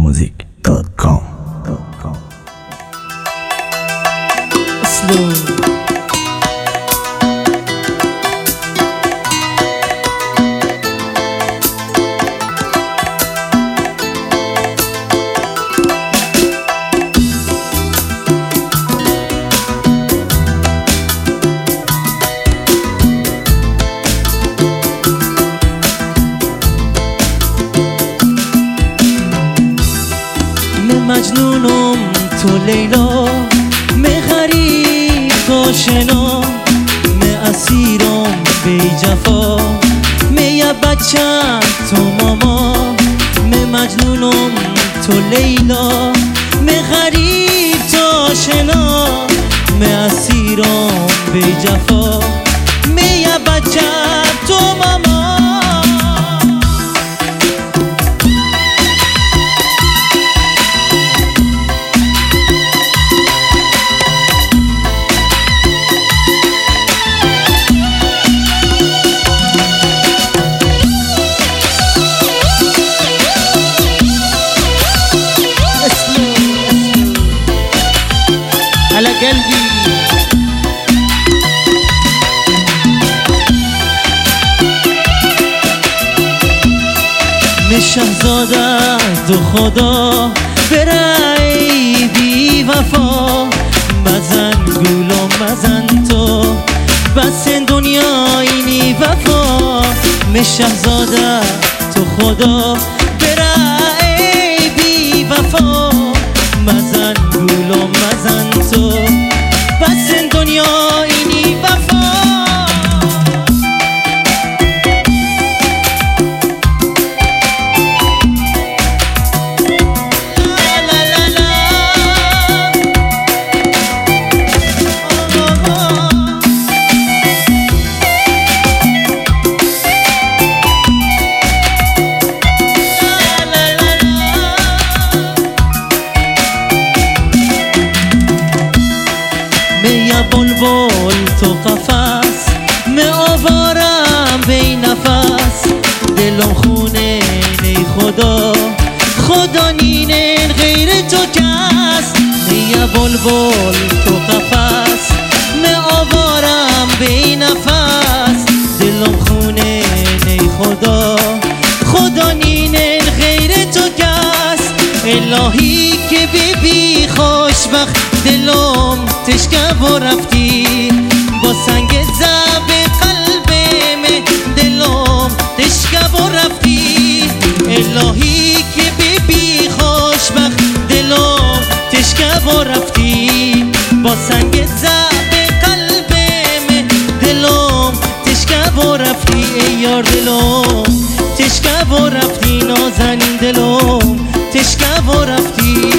Music.com. Slow. مجنونم تو لیلا غریب تو شنا اسیرم بی جفا یه بچم تو ماما مجنونم تو لیلا غریب تو شنا اسیرم بی جفا یه بچم تو ماما قلبي شهزاده تو خدا برای بی وفا مزن گولو مزن تو بس دنیا اینی وفا شهزاده تو خدا برای بی وفا مزن گولو مزن تو بس دنیا اینی وفا بلبل تو قفس آوارم بی نفس دلم خونه نی خدا نینن غیر تو کس یه بلبل تو قفس آوارم بی نفس دلم خونه نی خدا نینن غیر تو کس الهی که بی خوشبخت دلم تشکه و رفتی با سنگ زب قلبم دلم تشکه و رفتی الهی که بی خوشبخت دلم تشکه و رفتی با سنگ زب قلبم دلم تشکه و رفتی ای یار دلم تشکه و رفتی نازنین دلم تشکه و رفتی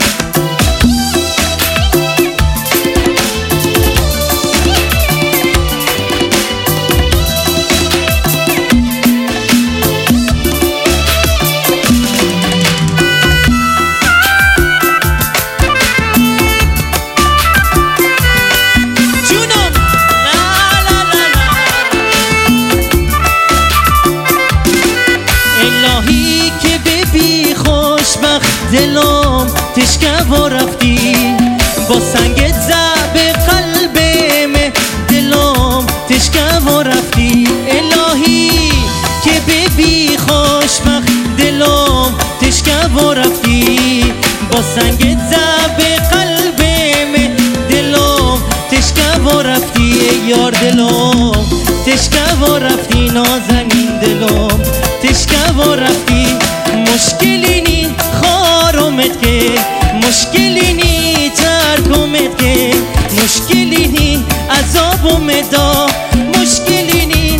دلم تشکه و رفتی با سنگ زب قلبم دلم تشکه و رفتی الهی که بی خوشبخت دلم تشکه و رفتی با سنگ زب قلبم دلم تشکه و رفتی یار دلم تشکه و رفتی نازنین دلم تشکه و رفتی مشکلی نی خارمت که مشکلی نی ترکمت که مشکلی نی عذابم دا مشکلی نی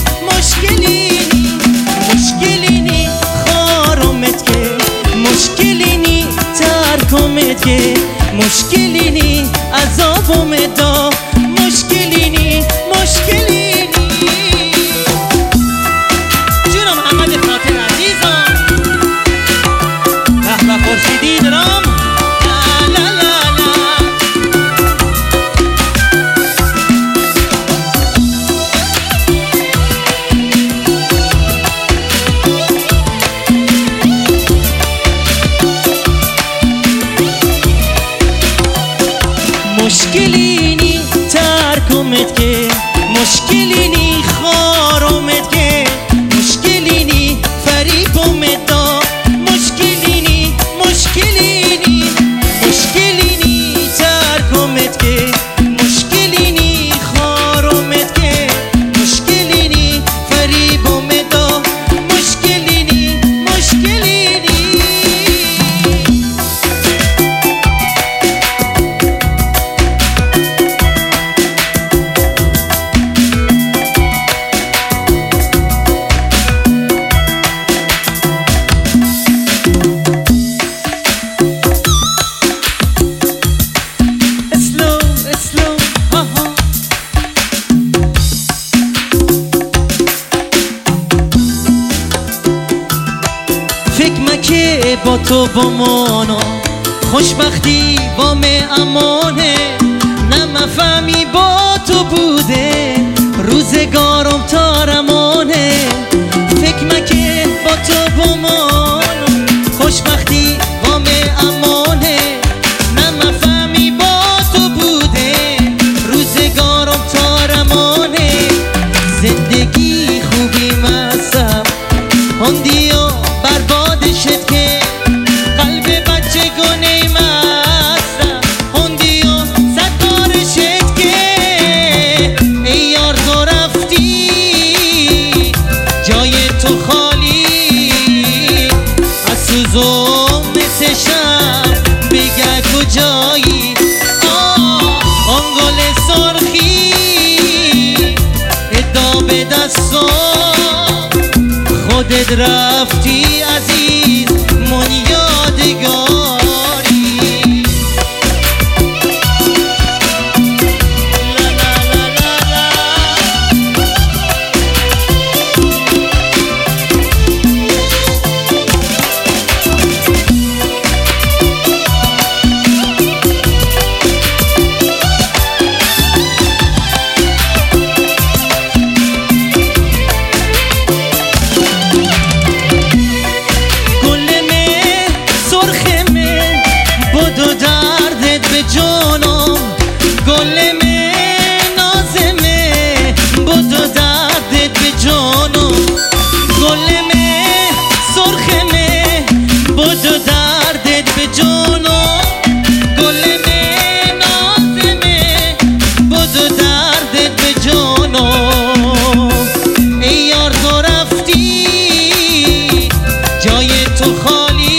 خارمت که مشکلی نی ترکمت که مشکلی نی عذابم دا مشکلی نی جونم محمد خاطر عزیزم خورشیدی درام لا لا لا مشکلینی ترکمت که مشکلینی خارمت که مشکلینی فریبمت دا مشکلینی مشکلینی مشکلینی ترکمت که مشکلینی خارمت که مشکلینی فریبمت دا مشکلینی مشکلینی فکر مکه با تو با مانا خوشبختی با می امانه نه مفهمی با تو بوده روزگارم تا رمانه فکر مکه با تو با مانا خوشبختی با می امانه نه مفهمی با تو بوده روزگارم تا رمانه زندگی خوبی مصب هندیو برباد شد که قلب بچه گونه مصرف هندیو صد بار شد که ای یار تو رفتی جای تو خالی از سوزم مثل شب بگه کجایی آن گل سرخی ادا به دستم خودت رفتی عزیز من یادگاری لا لا لا لا لا. جانم گل می نازمه بدو دردت به جانم گل می سرخمه بدو دردت به جانم گل می نازمه بدو دردت به جانم ای یار تو رفتی جای تو خالی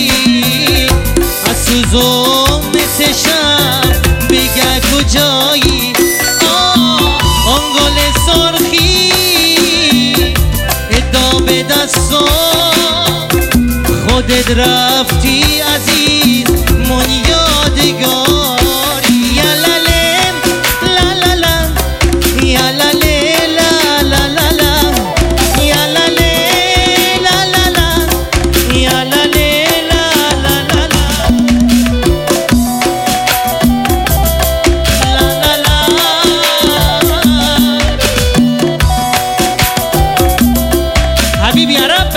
از سوزم شب بگه کجایی آن گل سرخی ادا به دستم خودت رفتی عزیز من یادگاری یلالم لالالم یلاله لالالم یلاله لالالم یلاله حبيبي يا رب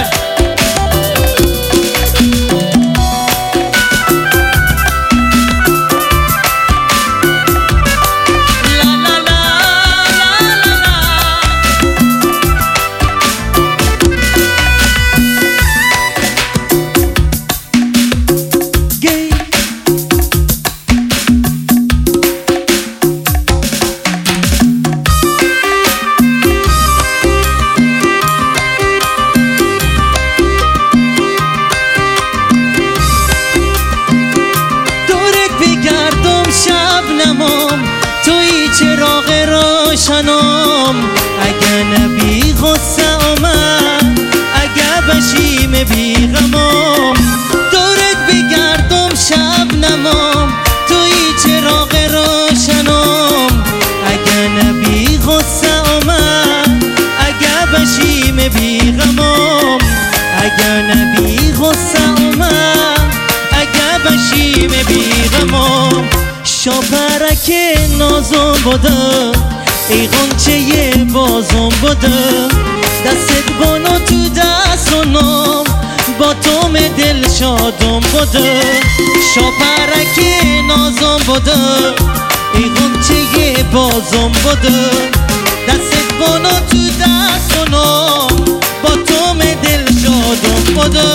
توی چراغ روشنم اگه نبی غصه آمد اگه بشیم بی غمم دورت بگردم شبنمم توی چراغ روشنم اگه نبی غصه آمد اگه بشیم بی غمم اگه نبی غصه آمد اگه بشیم بی غمم شاپرک نازم بوده ای غنچه بازم بوده دستت بانو تو دستونم با توم دل شادم بوده شاپرک نازم بوده ای غنچه بازم بده دست بانو تو دستانم با تو دل شادم بده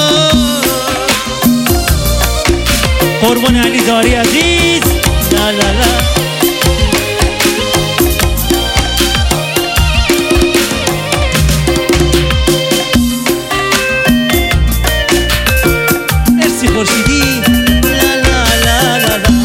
قربان علی داری عزیز لا لا لا مرسی خورشیدی لا لا لا لا لا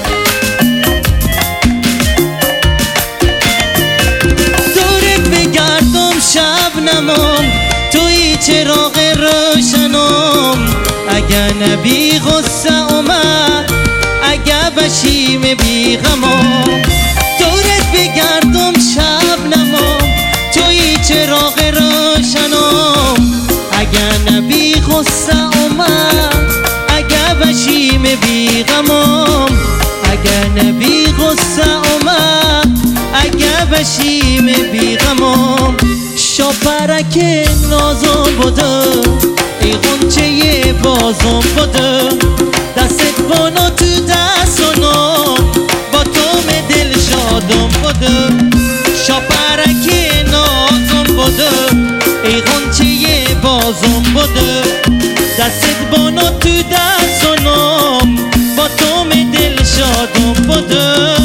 دورت بگردم شبنمم توی چراغ روشنم اگر نبی غصه اومد اگر بشیم بی غمم دورت بگردم شبنمم توی چراغ روشنم اگر نبی غصه اومد اگر بشیم بی غمم اگر نبی غصه اومد اگر بشیم بی غمم شاپرک نازم بوده ای غنچه بازم بوده دستت بانو تو دستانم با تو دل شادم بوده شاپرک نازم بوده ای غنچه بازم بوده دستت بانو تو دستانم با تو دل شادم بوده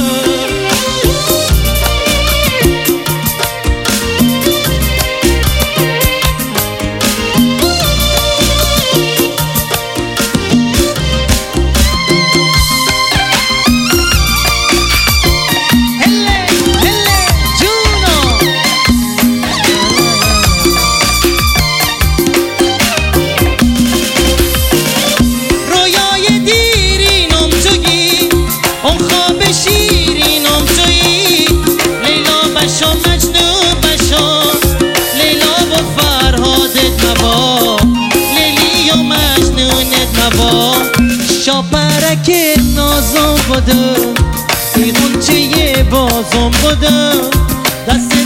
شاپرک نازم بوده ای غنچه بازم بوده دست